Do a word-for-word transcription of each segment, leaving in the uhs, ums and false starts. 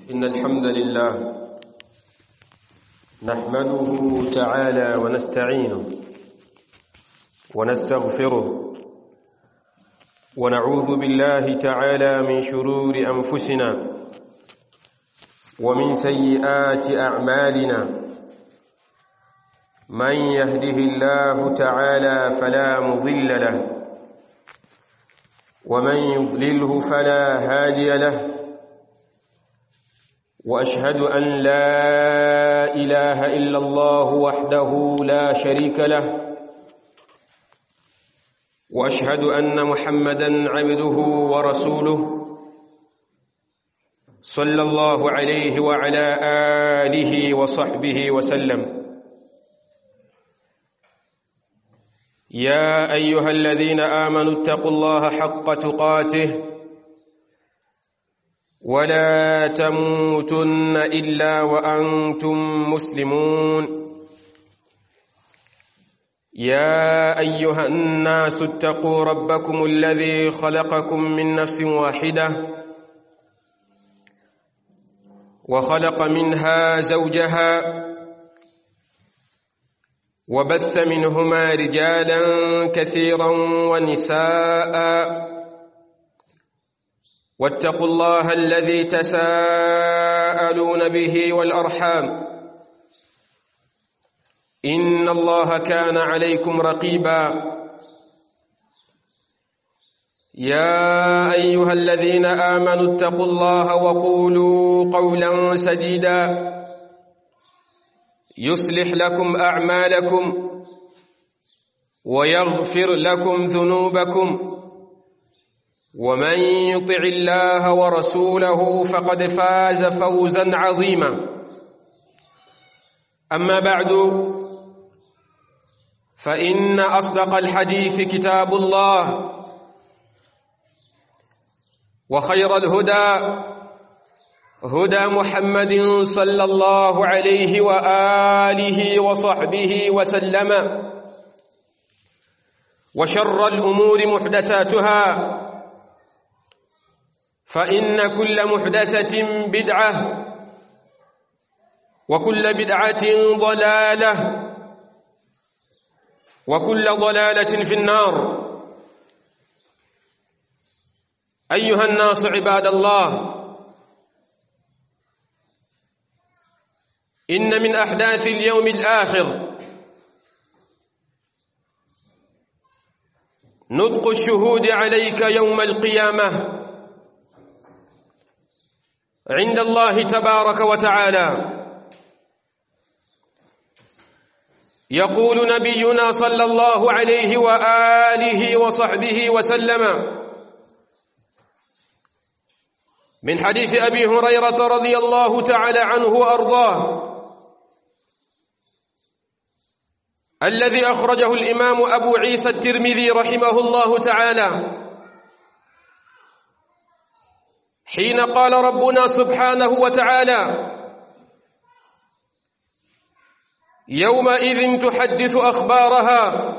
إن الحمد لله نحمده تعالى ونستعينه ونستغفره ونعوذ بالله تعالى من شرور أنفسنا ومن سيئات أعمالنا من يهده الله تعالى فلا مضل له ومن يضلله فلا هادي له وأشهد أن لا إله إلا الله وحده لا شريك له وأشهد أن محمدًا عبده ورسوله صلى الله عليه وعلى آله وصحبه وسلم. يا أيها الذين آمنوا اتقوا الله حق تقاته ولا تموتن إلا وأنتم مسلمون. يا أيها الناس اتقوا ربكم الذي خلقكم من نفس واحدة وخلق منها زوجها وبث منهما رجالا كثيرا ونساء واتقوا الله الذي تساءلون به والأرحام إن الله كان عليكم رقيبا. يا أيها الذين آمنوا اتقوا الله وقولوا قولا سديدا يصلح لكم أعمالكم ويغفر لكم ذنوبكم ومن يطع الله ورسوله فقد فاز فوزا عظيما. أما بعد فإن أصدق الحديث كتاب الله وخير الهدى هدى محمد صلى الله عليه وآله وصحبه وسلم وشر الأمور محدثاتها فإن كل محدثة بدعة وكل بدعة ضلالة وكل ضلالة في النار. أيها الناس عباد الله، إن من أحداث اليوم الآخر نطق الشهود عليك يوم القيامة عند الله تبارك وتعالى. يقول نبينا صلى الله عليه وآله وصحبه وسلم من حديث أبي هريرة رضي الله تعالى عنه وأرضاه الذي أخرجه الإمام أبو عيسى الترمذي رحمه الله تعالى، حين قال ربنا سبحانه وتعالى: يومئذ تحدث أخبارها.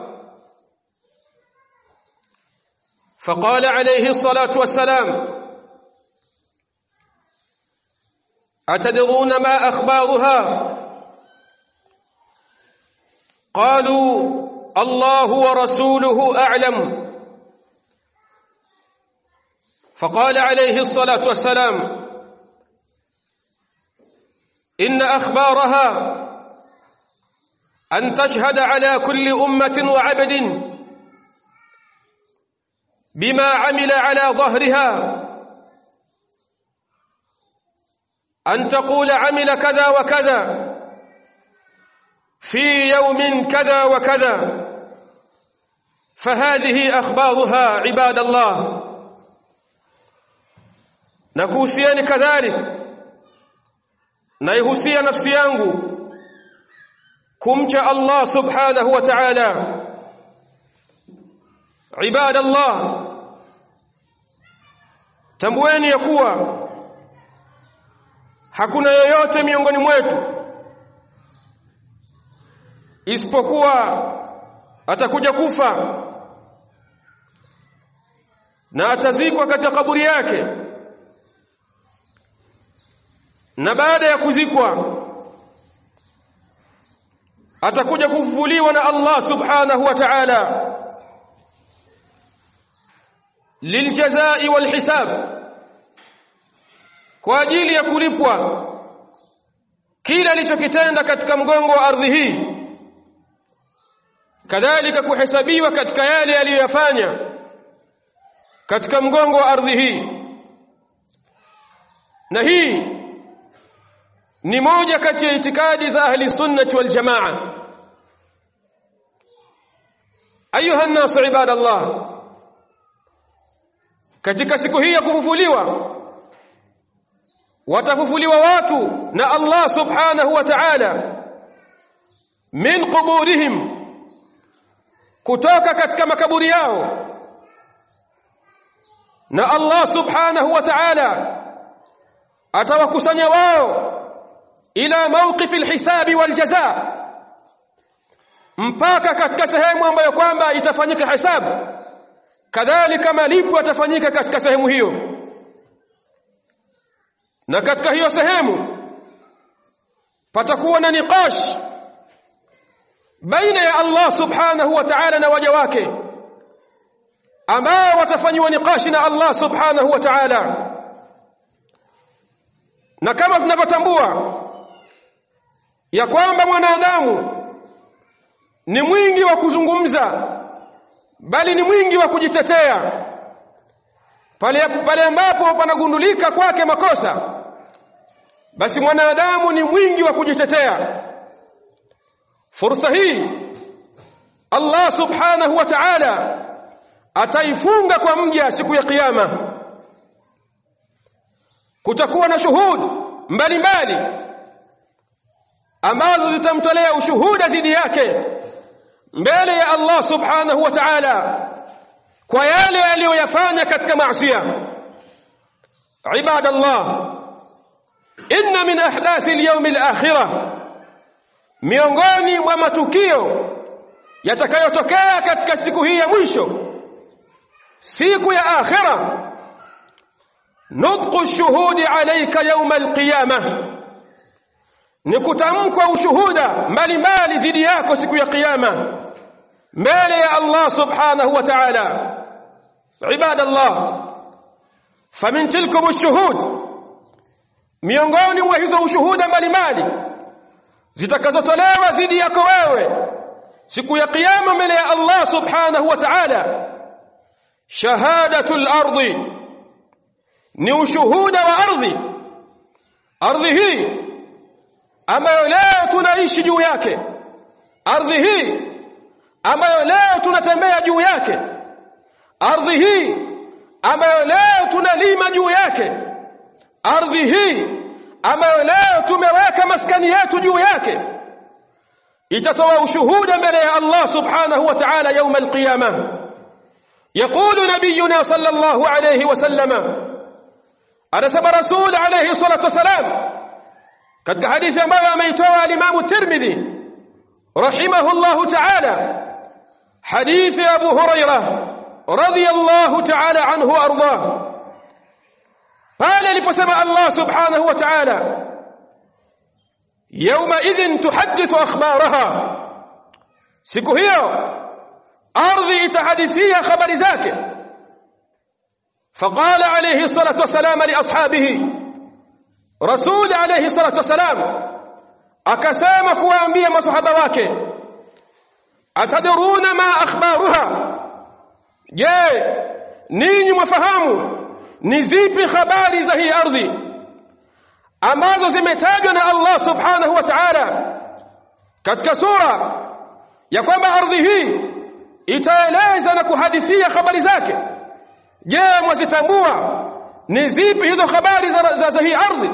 فقال عليه الصلاة والسلام: أتدرون ما أخبارها؟ قالوا: الله ورسوله أعلم. فقال عليه الصلاة والسلام: إن أخبارها أن تشهد على كل أمة وعبد بما عمل على ظهرها، أن تقول عمل كذا وكذا في يوم كذا وكذا. فهذه أخبارها عباد الله. nakuhusieni kadhalika, naihusia nafsi yangu kumcha Allah subhanahu wa ta'ala. Ibadallah, tambueni ya kuwa hakuna yoyote miongoni mwetu isipokuwa atakuja kufa na atazikwa katika kaburi yake, na baada ya kuzikwa atakuja kufufuliwa na Allah subhanahu wa ta'ala liljazai walhisab, kwa ajili ya kulipwa kila alichokitenda katika mgongo wa ardhi hii, kadhalika kuhesabiwa katika yale aliyoyafanya katika mgongo wa ardhi hii. Na hii ni moja kati ya itikadi za ahli sunnah wal jamaa. Ayuha an-nas ibadallah, katika siku hii ya kufufuliwa watafufuliwa watu na Allah subhanahu wa ta'ala min quburihim, kutoka katika makaburi yao, na Allah subhanahu wa ta'ala atawakusanya wao ila mawqif alhisabi waljazaa, mpaka katika sehemu ambayo kwamba itafanyika hisabu, kadhalika malipo yatafanyika katika sehemu hiyo. Na katika hiyo sehemu patakuwa na niqash baina ya Allah subhanahu wa ta'ala na waja wake, ambao watafanywa niqashi na Allah subhanahu wa ta'ala. Na kama tunavyotambua ya kwamba mwanadamu ni mwingi wa kuzungumza, bali ni mwingi wa kujitetea pale pale ambapo panagundulika kwake makosa, basi mwanadamu ni mwingi wa kujitetea. Fursa hii Allah subhanahu wa ta'ala ataifunga kwa mja siku ya kiyama. Kutakuwa na shuhud mbalimbali ambazo zitamtolea ushuhuda dhidi yake mbele ya Allah subhanahu wa ta'ala kwa yale aliyoyafanya katika maasiya. Ibadallah, inna min ahdathi al-yawm al-akhirah, miongoni mwa matukio yatakayotokea katika siku hii ya mwisho, siku ya akhira, nutqu ash-shuhudi alayka yawm al-qiyamah, ni kutamkwa ushuhuda mbalimbali dhidi yako siku ya kiyama mbele ya Allah subhanahu wa ta'ala. Ibadallah, famin tilkum ash-shuhud, miongoni mwa hizo ushuhuda mbalimbali zitakazotolewa dhidi yako wewe siku ya kiyama mbele ya Allah subhanahu wa ta'ala, shahadatul ardi, ni ushuhuda wa ardhi. Ardhi hii ambayo leo tunaishi juu yake, ardhi hii ambayo leo tunatembea juu yake, ardhi hii ambayo leo tunalima juu yake, ardhi hii ambayo leo tumeweka maskani yetu juu yake, itatoa ushuhuda mbele ya Allah subhanahu wa ta'ala يوم القيامة. يقول نبينا صلى الله عليه وسلم، anasema Rasul alayhi salatu wasalam katika hadithi ambayo ameitoa al-Imam at-Tirmidhi rahimahullahu ta'ala, hadithi Abu Hurairah radiyallahu ta'ala anhu ardah, pale aliposema Allah subhanahu wa ta'ala, yawma idhin tuhaddithu akhbaraha, siku hiyo ardhi itahadithia habari zake. فقال عليه الصلاة والسلام لأصحابه، رسول عليه الصلاة والسلام akasema kuwaambia masahaba wake, ataduruna ma akhbaruha, je, ninyi mwafahamu ni zipi habari za hii ardhi ambazo zimetajwa na Allah subhanahu wa ta'ala katika sura ya kwamba ardhi hii itaeleza na kuhadithia habari zake? Je, mwazitambua ni zipi hizo habari za, za, za hii ardhi?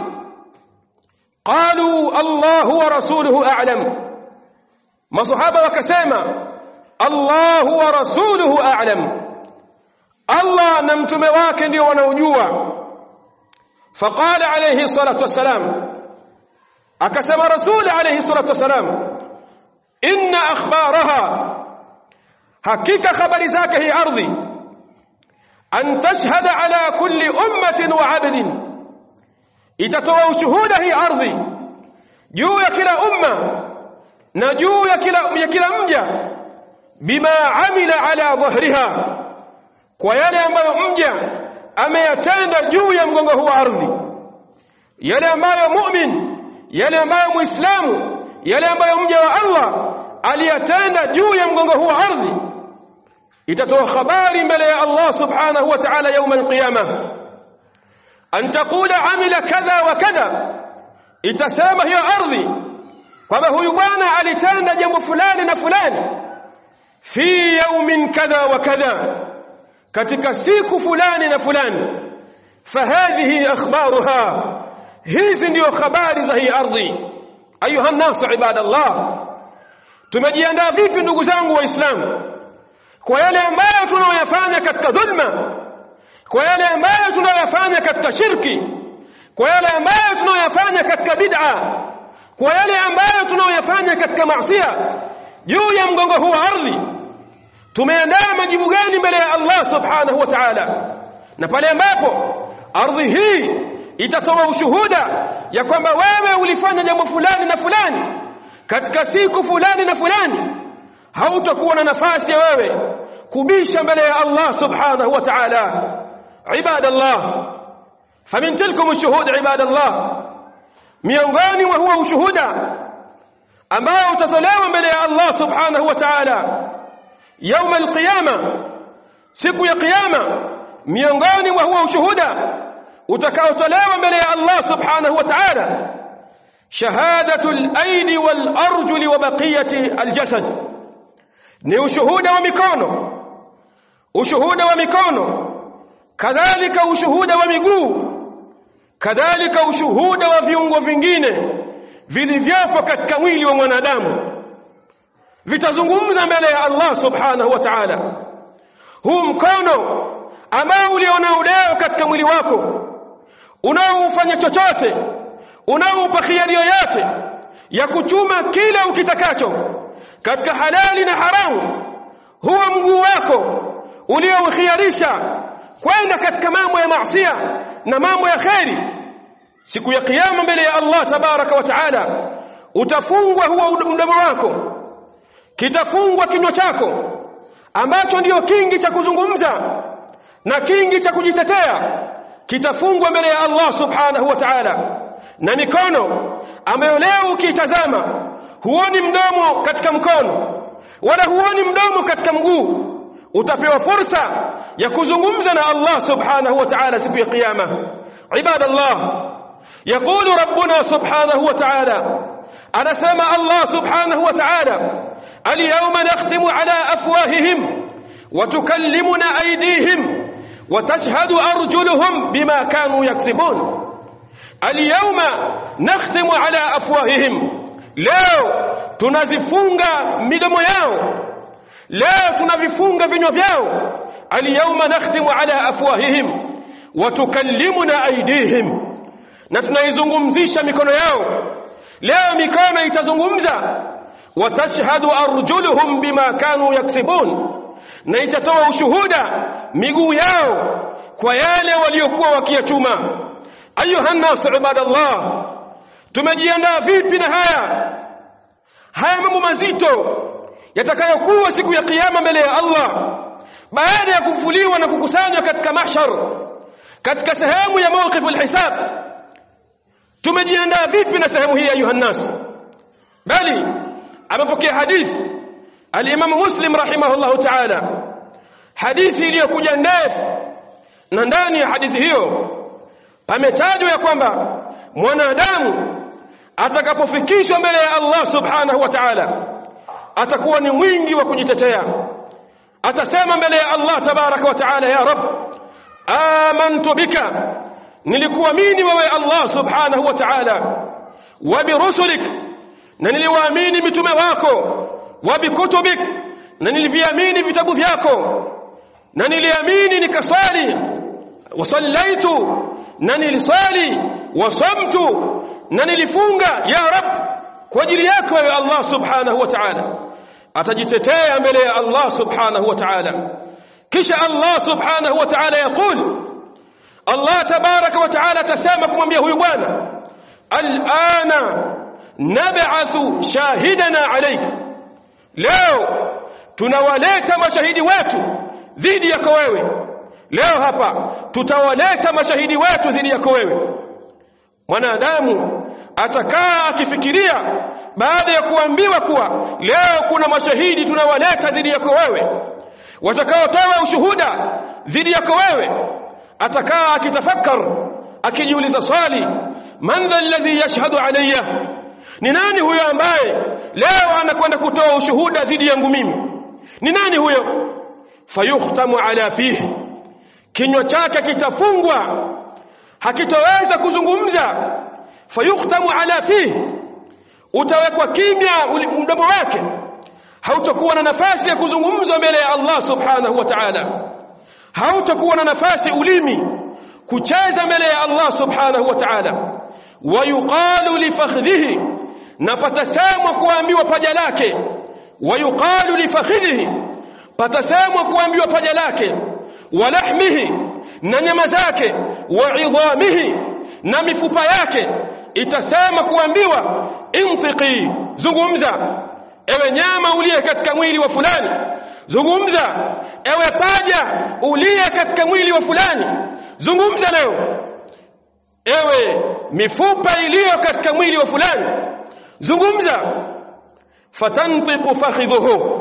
Qalu Allahu wa rasuluhu a'lam, masahaba wakasema Allahu wa rasuluhu a'lam, Allah na mtume wake ndio wanaojua. Faqala alayhi salatu wassalam, akasema Rasul alayhi salatu wassalam, inna akhbaraha, hakika habari zake hii ardhi, an tashhada ala kulli ummatin wa 'abdin, itatoa ushuhuda hii ardhi juu ya kila umma na juu ya kila ya kila mja bima amila ala dhahriha, kwa yale ambayo mja ameyatenda juu ya mgongo huu wa ardhi, yale ambayo mu'min, yale ambayo muislamu, yale ambayo mja wa Allah aliyatenda juu ya mgongo huu wa ardhi. Itatoa habari mbele ya Allah subhanahu wa ta'ala يوم القيامة an taqula amila kadha wa kadha, itasema hiyo ardhi kwamba huyu bwana alitenda jambo fulani na fulani fi yawmin kadha wa kadha, katika siku fulani na fulani. Fahadhihi akhbaruha, hizi ndio habari za hii ardhi. Ayuha nasu ibadallah, tumejiandaa vipi ndugu zangu waislamu kwa yale ambayo tunayoyafanya katika dhulma, kwa yale ambayo tunayoyafanya katika shirki, kwa yale ambayo tunayoyafanya katika bid'a, kwa yale ambayo tunayoyafanya katika maasiya juu ya mgongo huu wa ardhi? Tumeandaa majibu gani mbele ya Allah subhanahu wa ta'ala? Na pale ambapo ardhi hii itatoa ushuhuda ya kwamba wewe ulifanya jambo fulani na fulani katika siku fulani na fulani, hautakuwa na nafasi ya wewe kubisha mbele ya Allah subhanahu wa ta'ala. Ibadallah, famin tilkum ushuhud ibadallah, miongoni mwa huo ushuhuda ambao utatolewa mbele ya Allah subhanahu wa ta'ala يوم القيامة, siku ya kiyama, miongoni mwa huo ushuhuda utakaotolewa mbele ya Allah subhanahu wa ta'ala shahadatu al-aidi wal-arjuli wa baqiyati al-jasad, ni ushuhuda wa mikono, ushuhuda wa mikono, kadhalika ushuhuda wa miguu, kadhalika ushuhuda wa viungo vingine vilivyopo katika mwili wa mwanadamu, vitazungumza mbele ya Allah subhanahu wa ta'ala. Huu mkono ambao ulionao leo katika mwili wako, unaofanya chochote, unaopa khiari yoyote ya kuchuma kila ukitakacho katika halali na haramu, huo mguu wako uliokhiarisha kwenda katika mambo ya maasiya na mambo ya khairi, siku ya kiyama mbele ya Allah tabaraka wa taala utafungwa huo mdomo wako, kitafungwa kinywa chako ambacho ndio kingi cha kuzungumza na kingi cha kujitetea, kitafungwa mbele ya Allah subhanahu wa ta'ala. Na mikono ambayo leo ukitazama huoni mdomo katika mkono wala huoni mdomo katika mguu, utapewa fursa ya kuzungumza na Allah subhanahu wa ta'ala siku ya kiyama. Ibadallah, يقول ربنا سبحانه وتعالى، anasema Allah subhanahu wa ta'ala, اليوم نختم على أفواههم وتكلمنا أيديهم وتشهد أرجلهم بما كانوا يكسبون. اليوم نختم على أفواههم، leo tunazifunga midomo yao, leo tunavifunga vinywa vyao. Al-yawma nakhtimu ala afwahihim wa tukallimuna aydihim, na tunaizungumzisha mikono yao, leo mikono itazungumza. Wa tashhadu arjuluhum bima kanu yaksibun, na itatoa ushuhuda miguu yao kwa yale waliokuwa wakiyachuma. Ayuha nas ibadallah, tumejiandaa vipi na haya haya mambo mazito yatakayokuwa siku ya kiyama mbele ya Allah, baada ya kufuliwa na kukusanywa katika mahshar, katika sehemu ya mawqif alhisab? Tumejiandaa vipi na sehemu hii ayuha nas? Bali amepokea hadithi al-Imam Muslim rahimahullahu ta'ala, hadithi iliyokuja ndefu, na ndani ya hadithi hiyo pametajwa ya kwamba mwanadamu atakapofikishwa mbele ya Allah subhanahu wa ta'ala atakuwa ni mwingi wa kujitetea. Atasema mbele ya Allah tabaraka wa ta'ala, ya Rabb, amantu bika, nilikuamini wewe Allah subhanahu wa ta'ala, wa birusulik, na niliwaamini mitume wako, wa bikutubik, na niliviamini vitabu vyako, na niliamini nikasali, wa sallaitu, na nilisali, wa samtu, na nilifunga ya Rabb kwa ajili yako wewe Allah subhanahu wa ta'ala. Atajitetea mbele ya Allah subhanahu wa ta'ala. Kisha Allah subhanahu wa ta'ala yakul, Allah tabaraka wa taala atasema kumwambia huyu bwana, al'ana nab'athu shahidana alayka, leo tunawaleta mashahidi wetu dhidi yako wewe. Leo hapa tutawaleta mashahidi wetu dhidi yako wewe. Mwanadamu atakaa akifikiria baada ya kuambiwa kuwa leo kuna mashahidi tunawaleta dhidi yako wewe, watakaotoa ushuhuda dhidi yako wewe, atakaa akitafakar, akijiuliza swali, man dha alladhi yashhadu alayya, ni nani huyo ambaye leo anakwenda kutoa ushuhuda dhidi yangu mimi? Ni nani huyo? Fayukhtamu ala fihi, kinywa chake kitafungwa, hakitoweza kuzungumza. Fayukhtamu ala fihi, utawekwa kimya mdomo wake, hautakuwa na nafasi ya kuzungumza mbele ya Allah subhanahu wa ta'ala, hautakuwa na nafasi ulimi kucheza mbele ya Allah subhanahu wa ta'ala. Wayuqalu li fakhdhihi, na patasemwa kuambiwa paja lake. Wayuqalu li fakhdhihi, patasemwa kuambiwa paja lake. Walahmihi, na nyama zake. Waidhamihi, na mifupa yake itasema kuambiwa, intiqi, zungumza ewe nyama uliye katika mwili wa fulani, zungumza ewe paja uliye katika mwili wa fulani, zungumza leo. Ewe mifupa iliyo katika mwili wa fulani, zungumza. Fatantiqu fakhidhuhu,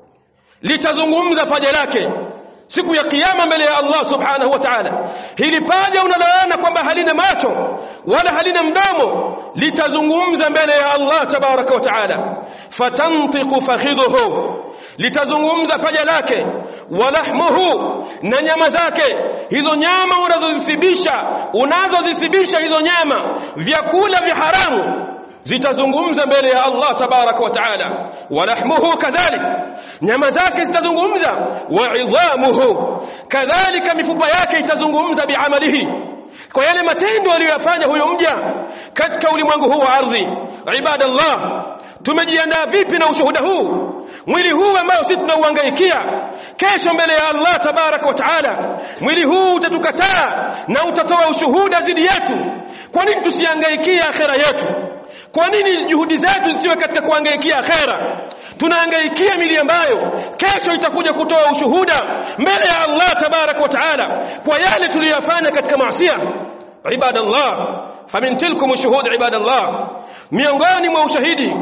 litazungumza paja lake siku ya kiyama mbele ya Allah subhanahu wa ta'ala. Hili paja unaloona kwamba halina macho wala halina mdomo, litazungumza mbele ya Allah tabaraka wa ta'ala. Fatantiqu fakhidhuhu, litazungumza paja lake. Walahmuhu, na nyama zake. Hizo nyama unazozisibisha unazozisibisha hizo nyama, vyakula vya haramu, zitazungumza mbele ya Allah tabaraka wa taala. Walahmuhu kadhalik, nyama zake zitazungumza. Wa idhamuhu kadhalika, mifupa yake itazungumza biamalihi, kwa yale matendo aliyofanya huyo mja katika ulimwengu huu wa ardhi. Ibadallah, tumejiandaa vipi na ushuhuda huu? Mwili huu ambao sisi tunauhangaikia, kesho mbele ya Allah tabaraka wa taala mwili huu utatukataa na utatoa ushuhuda dhidi yetu. Kwa nini tusihangaikie akhera yetu? Kwa nini juhudi zetu zisiwe katika kuhangaikia akhera? Tunahangaikia mili ambayo kesho itakuja kutoa ushuhuda mbele ya Allah tabaraka wa taala kwa yale tuliyofanya katika maasi. Ibadallah, famin tilkum shuhud ibadallah, miongoni mwa ushahidi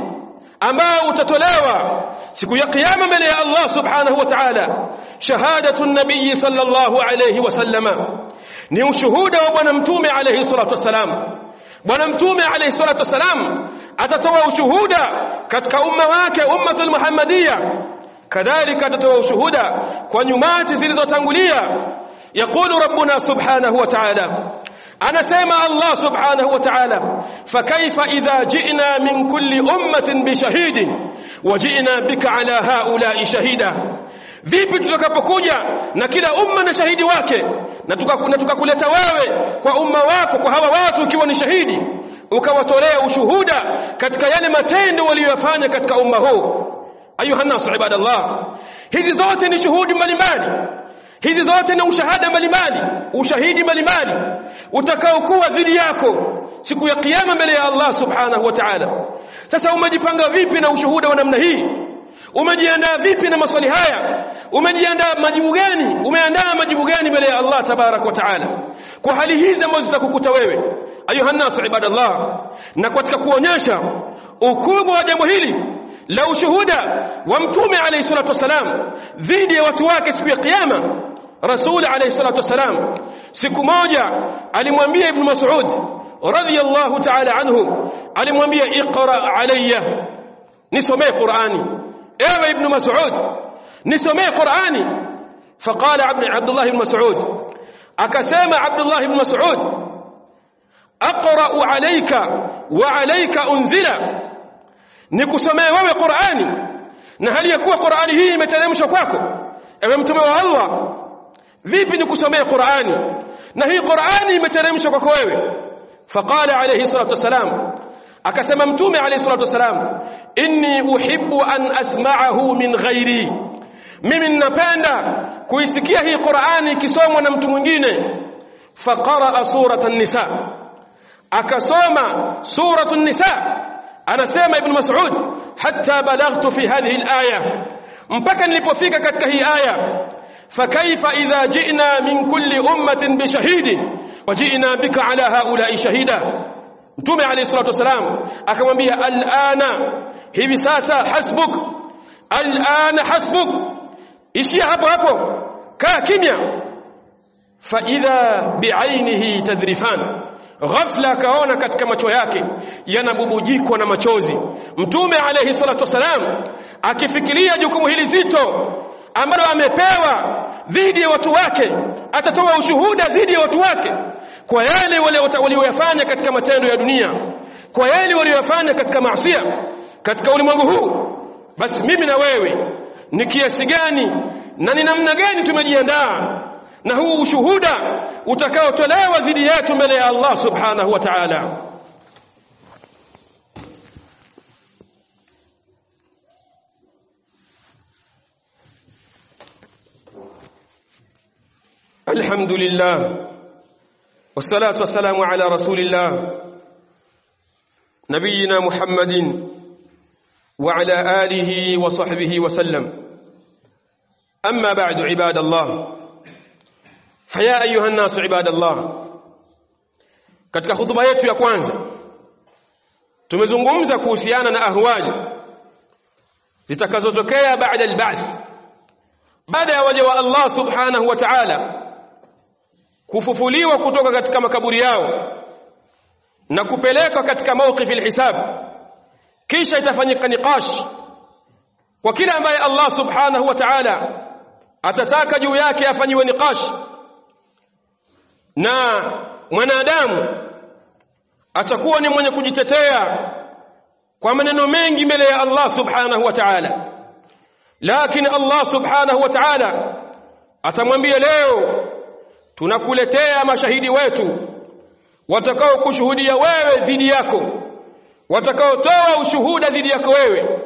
ambao utatolewa siku ya kiyama mbele ya Allah subhanahu wa ta'ala, shahadatu an-nabiy sallallahu alayhi wasallama, ni ushuhuda wa bwana mtume alayhi salatu wasalam. Bwana mtume alayhi salatu wasalam atatoa ushuhuda katika umma wake, ummatul muhammadiyya. Kadhalika atatoa ushuhuda kwa nyumati zilizotangulia. Yaqulu rabbuna subhanahu wa ta'ala, anasema Allah subhanahu wa ta'ala, fakaifa idha ji'na min kulli ummatin bishahidin wa ji'na bika ala haula'i shahida, vipi tutakapokuja na kila umma na shahidi wake, na tukakuleta wewe kwa umma wako, kwa hawa watu ukiwa ni shahidi, ukawatolea ushuhuda katika yale matendo waliyofanya katika umma huu. Ayuha nasu ibadallah, hizi zote ni shuhudi mbalimbali, hizi zote ni ushahada mbalimbali, ushahidi mbalimbali utakaokuwa dhidi yako siku ya kiyama mbele ya Allah subhanahu wa ta'ala. Sasa umejipanga vipi na ushuhuda wa namna hii? Umejiandaa vipi na maswali haya? Umejiandaa majibu gani? Umeandaa majibu gani mbele ya Allah tabarak wa taala kwa hali hizi ambazo zitakukuta wewe? Ayuha nasu ibadallah, na katika kuonyesha ukubwa wa jambo hili la ushuhuda wa mtume alayhi salatu wasalam dhidi ya watu wake siku ya kiyama, Rasul alayhi salatu wasalam siku moja alimwambia Ibn Mas'ud radhiyallahu ta'ala anhu, alimwambia iqra alayya, nisomee Qur'ani. ewe Ibn Mas'ud, nisomee Qur'ani. Faqala Abdullah ibn Mas'ud, akasema Abdullah ibn Mas'ud, aqra'u alayka wa alayka unzila, nikusomee wewe Qur'ani na hali ya kuwa Qur'ani hii imeteremshwa kwako ewe mtume wa Allah. Vipi nikusomee Qur'ani na hii Qur'ani imeteremshwa kwako wewe? Faqala alayhi salatu wasalam, akasema mtume alayhi salatu wasalam, inni uhibbu an asma'ahu min ghairi, mimi ninapenda kuisikia hii Qur'ani ikisomwa na mtu mwingine. faqara surata an-nisa, akasoma suratu an-nisa. Anasema Ibn Mas'ud, hatta balaghtu fi hadhihi al-aya, mpaka nilipofika katika hii aya, fakaifa idha ji'na min kulli ummatin bi shahidin wa ji'na bika ala haula'i shahida. Mtume alayhi salatu wasalam akamwambia, al'ana, hivi sasa, hasbuk, al'ana hasbuk, ishia hapo hapo, kaa kimya. Fa idha bi'ainihi tadhrifan, ghafla kaona katika macho yake yanabubujikwa na machozi. Mtume alayhi salatu wasalam akifikiria jukumu hili zito ambalo amepewa dhidi ya watu wake, atatoa ushuhuda dhidi ya watu wake kwa yale waliyofanya katika matendo ya dunia, kwa yale waliyofanya katika maasi katika ulimwengu huu. Basi mimi na wewe ni kiasi gani na ni namna gani tumejiandaa na huu ushuhuda utakaotolewa dhidi yetu mbele ya Allah subhanahu wa ta'ala. Alhamdulillah wassalatu wassalamu ala rasulillah nabiyina Muhammadin wa ala alihi wa sahbihi wa sallam. Amma ba'du, ibadallah, faya ayuha an-nas ibadallah. Katika hutuba yetu ya kwanza tumezungumza kuhusiana na ahwali zitakazotokea baada al-ba'th, baada ya waja wa Allah subhanahu wa ta'ala kufufuliwa kutoka katika makaburi yao na kupelekwa katika mawqif al-hisab. Kisha itafanyika niqash kwa kila ambaye Allah subhanahu wa ta'ala atataka juu yake afanyiwe niqash, na mwanadamu atakuwa ni mwenye kujitetea kwa maneno mengi mbele ya Allah subhanahu wa ta'ala. Lakini Allah subhanahu wa ta'ala atamwambia, leo tunakuletea mashahidi wetu watakao kushuhudia wewe dhidi yako, watakao toa ushuhuda dhidi yako wewe.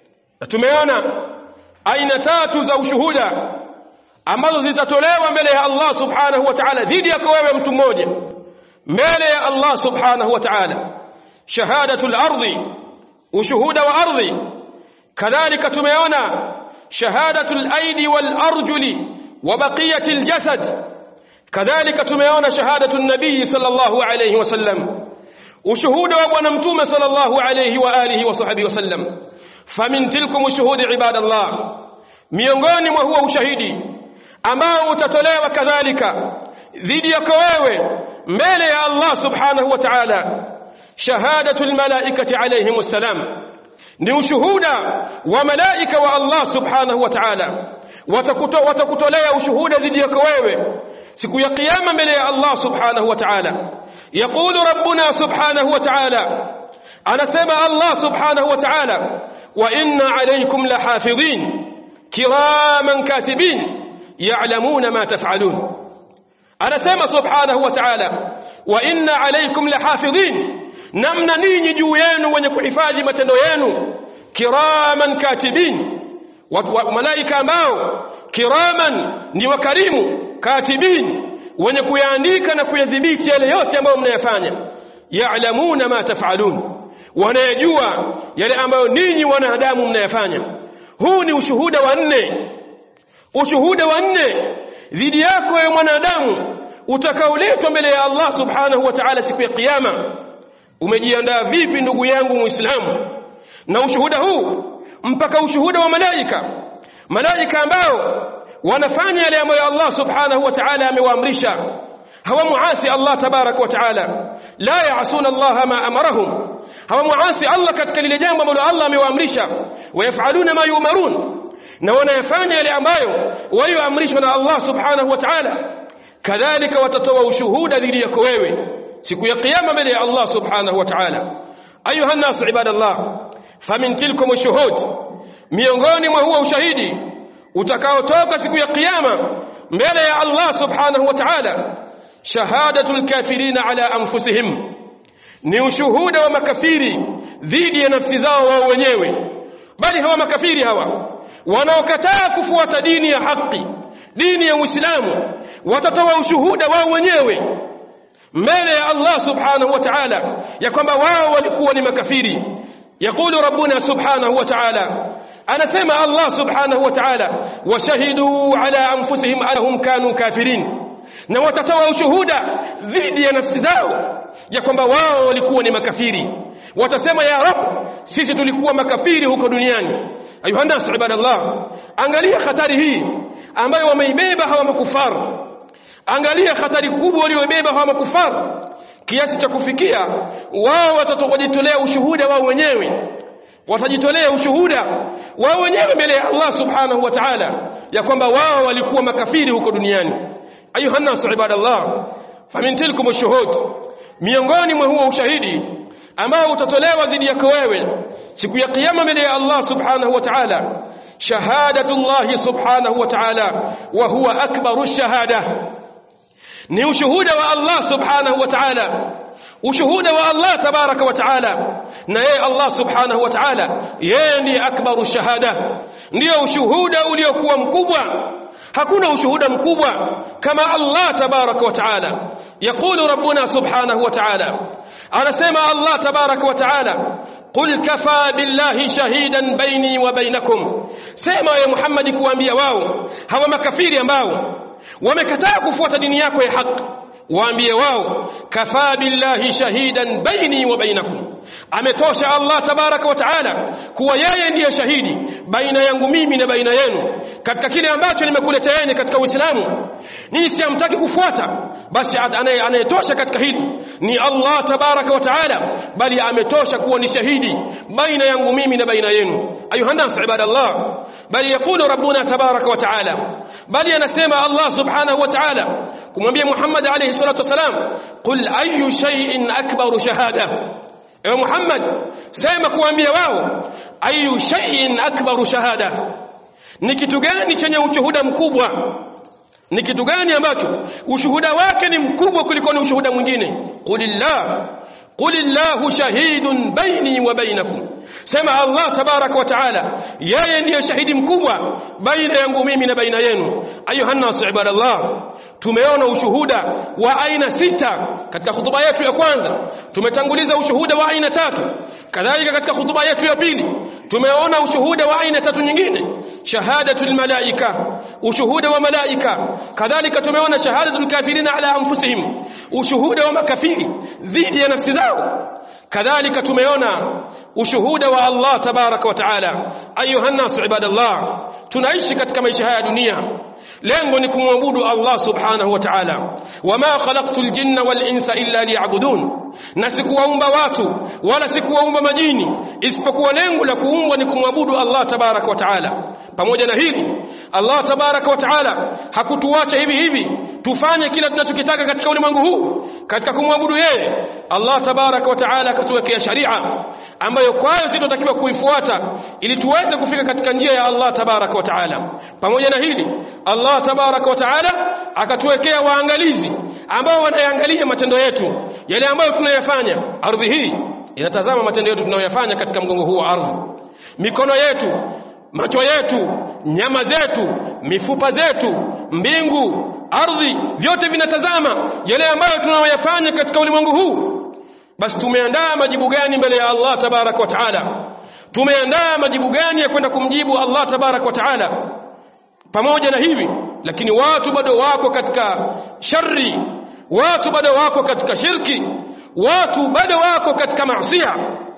Na tumeona aina tatu za ushuhuda ambazo zitatolewa mbele ya Allah subhanahu wa ta'ala dhidi yako wewe mtu mmoja mbele ya Allah subhanahu wa ta'ala. Shahadatul ardhi, ushuhuda wa ardhi. Kadhalika tumeona shahadatul aidi wal arjuli wa baqiyatil jasad. Kadhalika tumeona shahadatun nabii sallallahu alayhi wasallam, ushuhuda wa bwana mtume sallallahu alayhi wa alihi wa sahbihi wasallam. Famin tilkum ushuhudi ibadallah, miongoni mwa huo ushahidi ambao utatolewa kadhalika dhidi yako wewe mbele ya Allah subhanahu wa ta'ala, shahadatul malaikati alayhim assalam, ni ushuhuda wa malaika wa Allah subhanahu wa ta'ala. Watakutolea ushuhuda dhidi yako wewe siku ya kiyama mbele ya Allah subhanahu wa ta'ala. Yaqulu rabbuna subhanahu wa ta'ala, anasema Allah subhanahu wa ta'ala, wa inna alaykum lahafidhin kiraman katibin ya'lamuna ma taf'alun. Anasema subhanahu wa ta'ala, wa inna alaykum lahafidhin, namna ninyi juu yenu wenye kuhifadhi matendo yenu, kiraman katibin, wa malaika ambao kiraman ni wakarimu, katibin wenye kuyaandika na kuyadhibiti yale yote ambayo mnayafanya, ya'lamuna ma taf'alun, wanayajua yale ambayo ninyi wanadamu mnayafanya. Huu ni ushuhuda wa nne, ushuhuda wa nne dhidi yako wewe mwanadamu utakaoletwa mbele ya Allah subhanahu wa ta'ala siku ya kiyama. Umejiandaa vipi ndugu yangu Muislamu na ushuhuda huu? Mpaka ushuhuda wa malaika, malaika ambao wanafanya yale ambayo Allah subhanahu wa ta'ala amewaamrisha, hawamuasi Allah tabarak wa ta'ala, la yaasuna Allah ma amarahum, hawamuasi Allah katika lile jambo ambalo Allah amewaamrisha, wayafaluna ma yumarun, na wanayafanya yale ambayo walioamrishwa na Allah subhanahu wa ta'ala. Kadhalika watatoa ushuhuda dhidi yako wewe siku ya kiyama mbele ya Allah subhanahu wa ta'ala. Ayuha an-nas ibadallah, famin tilkum ushuhud, miongoni mwa huo ushahidi utakaotoka siku ya kiyama mbele ya Allah subhanahu wa ta'ala, shahadatul kafirina ala anfusihim, ni ushuhuda wa makafiri dhidi ya nafsi zao wao wenyewe. Bali hawa makafiri hawa wanaokataa kufuata dini ya haki, dini ya Uislamu watatoa ushuhuda wao wenyewe mbele ya Allah subhanahu wa ta'ala ya kwamba wao walikuwa ni makafiri. Yaqulu rabbuna subhanahu wa ta'ala, anasema Allah subhanahu wa ta'ala, washahidu ala anfusihim annahum kanu kafirin, na watatoa ushuhuda dhidi ya nafsi zao ya kwamba wao walikuwa ni makafiri. Watasema ya Rabb, sisi tulikuwa makafiri huko duniani. Ayuha nas ibadallah, angalia hatari hii ambayo wameibeba hawa makufar. Angalia hatari kubwa walioibeba hawa makufar kiasi cha kufikia wao watajitolea ushuhuda wao wenyewe. Watajitolea ushuhuda wao wenyewe mbele ya Allah subhanahu wa ta'ala ya kwamba wao walikuwa makafiri huko duniani. Ayuha nas ibadallah, famin tilkum ash-shuhud, miongoni mwa huo ushahidi ambao utatolewa dhidi yako wewe siku ya kiyama mbele ya Allah subhanahu wa ta'ala, shahadatullah subhanahu wa ta'ala wa huwa akbaru shahada, ni ushuhuda wa Allah subhanahu wa ta'ala, ushuhuda wa Allah tabaraka wa ta'ala. Na yeye Allah subhanahu wa ta'ala yeye ndiye akbaru shahada, ndio ushuhuda uliokuwa mkubwa. Hakuna ushuhuda mkubwa kama Allah tabaraka wa ta'ala. Yaqulu rabbuna subhanahu wa ta'ala, anasema Allah tabaraka wa ta'ala, qul kafa billahi shahidan baini wa bainakum, sema ya Muhammad kuambia wao hawa makafiri ambao wamekataa kufuata dini yako ya haki, waambie wao kafa billahi shahidan baini wa bainakum, ametosha Allah tabaraka wa ta'ala kuwa yeye ndiye shahidi baina yangu mimi na baina yenu katika kile ambacho nimekuleteeni katika Uislamu. Ninyi si hamtaki kufuata, basi anayetosha katika hili ni Allah tabaraka wa ta'ala, bali ametosha kuwa ni shahidi baina yangu mimi na baina yenu. Ayuha nas ibadallah, bali yaqulu rabbuna tabaraka wa ta'ala, bali anasema Allah subhanahu wa ta'ala kumwambia Muhammad alayhi salatu wasalam, qul ayu shay'in akbaru shahada, ewe Muhammad sema kuambia wao ayu shay'in akbaru shahada, ni kitu gani chenye ushuhuda mkubwa, ni kitu gani ambacho ushuhuda wake ni mkubwa kuliko ni ushuhuda mwingine. Qulillah, qulillahu shahidun baini wa bainakum, sema Allah tabaraka wa ta'ala yeye ndiye shahidi mkubwa baina yangu mimi na baina yenu. Ayuha nas ibadallah, tumeona ushuhuda wa aina sita katika hutuba yetu ya kwanza, tumetanguliza ushuhuda wa aina tatu. Kadhalika katika hutuba yetu ya pili tumeona ushuhuda wa aina tatu nyingine, shahadatul malaika, ushuhuda wa malaika. Kadhalika tumeona shahadatul kafirina ala anfusihim, ushuhuda wa makafiri dhidi ya nafsi zao. Kadhalika tumeona ushuhuda wa Allah tabaraka wa ta'ala. Ayuha nas ibadallah, tunaishi katika maisha haya dunia, lengo ni kumwabudu Allah subhanahu wa ta'ala. Wama khalaqtul jinna wal insa illa liya'budun, na sikuwaumba watu wala sikuwaumba majini isipokuwa lengo la kuumbwa ni kumwabudu Allah tabaraka wa ta'ala. Pamoja na hili Allah tabaraka wa ta'ala hakutuacha hivi hivi tufanye kila tunachokitaka katika ulimwengu huu katika kumwabudu yeye. Allah tabaraka wa ta'ala akatuwekea sharia ambayo kwayo sisi tunatakiwa kuifuata ili tuweze kufika katika njia ya Allah tabaraka wa ta'ala. Pamoja na hili Allah tabaraka wa ta'ala akatuwekea waangalizi ambao wanaangalia matendo yetu, yale ambayo tunayafanya. Ardhi hii inatazama matendo yetu tunayoyafanya katika mgongo huu wa ardhi. Mikono yetu, macho yetu, nyama zetu, mifupa zetu, mbingu, ardhi, vyote vinatazama yale ambayo tunayoyafanya katika ulimwengu huu. Basi tumeandaa majibu gani mbele ya Allah tabaraka wa ta'ala? Tumeandaa majibu gani ya kwenda kumjibu Allah tabaraka wa ta'ala? Pamoja na hivi lakini watu bado wako katika shari, watu bado wako katika shirki, watu bado wako katika maasiya.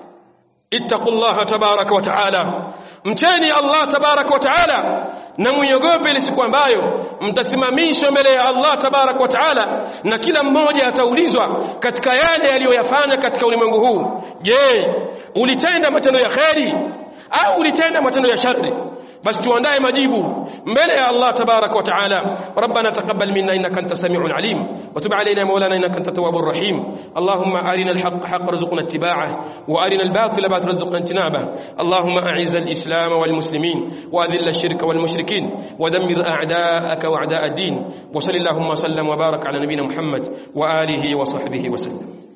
Ittaqullaha tabaraka wa ta'ala, mcheni Allah tabaraka wa ta'ala na muogope ile siku ambayo mtasimamishwa mbele ya Allah tabaraka wa ta'ala, na kila mmoja ataulizwa katika yale aliyoyafanya katika ulimwengu huu. Je, ulitenda matendo ya kheri au ulitenda matendo ya shari? basi tuandae majibu mbele ya Allah tabarak wa taala. Rabbana taqabbal minna innaka antas samiul alim wa tub alayna mawlana innaka antat tawwabur rahim. Allahumma arina al-haqqa haqqan warzuqna ittiba'ahu wa arina al-batila batilan warzuqna ijtinabahu. Allahumma a'izz al-islam wal muslimin wa adhill ash-shirka wal mushrikin wa dammir a'da'aka wa a'da' ad-din. Wa sallallahu wa sallam wa barak ala nabiyyina Muhammad wa alihi wa sahbihi wa sallam.